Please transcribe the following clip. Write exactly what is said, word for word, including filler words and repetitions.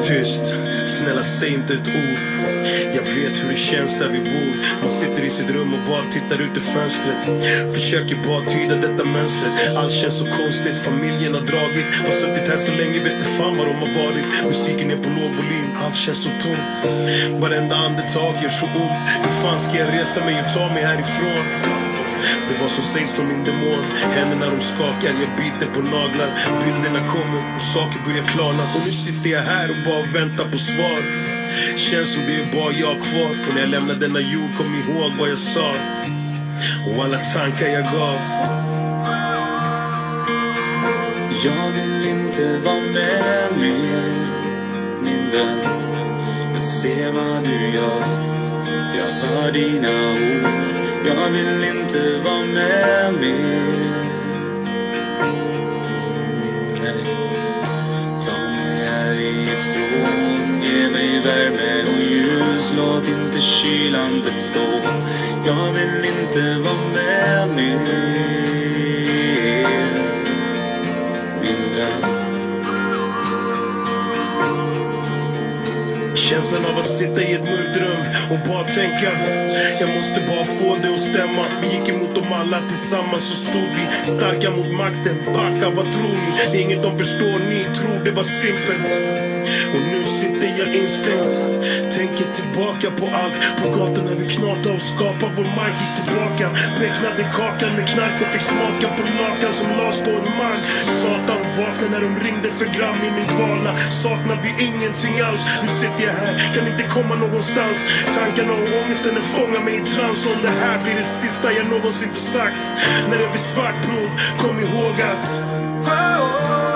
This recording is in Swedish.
Tyst, snälla säg inte ett ord. Jag vet hur det känns där vi bor. Man sitter i sitt rum och bara tittar ut i fönstret. Försöker bara tyda detta mönstret. Allt känns så konstigt, familjen har dragit. Har suttit här så länge, vet inte fan vad de har varit. Musiken är på låg volym, allt känns så tomt. Varenda andetag gör så ont. Hur fan ska jag resa mig och ta mig härifrån? Det var som sägs från min demon. Händerna de skakar, jag biter på naglar. Bilderna kommer och saker börjar klarna. Och nu sitter jag här och bara väntar på svar. Känns som det är bara jag kvar. Och när jag lämnar denna jord kom ihåg vad jag sa. Och alla tankar jag gav. Jag vill inte vara med mer, min vän. Jag ser vad du gör, jag hör dina ord. Jag vill inte vara med mer. Nej. Ta mig härifrån, ge mig värme och ljus. Låt inte kylan bestå. Jag vill inte vara med mer, min vän. Känslan av att sitta i ett mörkt rum och bara tänka, jag måste bara få det att stämma. Vi gick emot dem alla tillsammans, så stod vi starka mot makten. Backa, vad tror ni? Det är inget de förstår, ni tror det var simpelt. Och nu sitter jag instängd, tänker tillbaka på allt. På gatan när vi knatade och skapade vår mark. Gick tillbaka, becknade kakan med knark och fick smaka på lakan som las på en man. Satan vaknade när de ringde för gram i min dvala. Saknar vi ingenting alls. Nu sitter jag här, kan inte komma någonstans. Tankarna och ångesten den fångar mig i trans. Om det här blir det sista jag någonsin får sagt. När det blir svart bror, kom ihåg att oh, oh.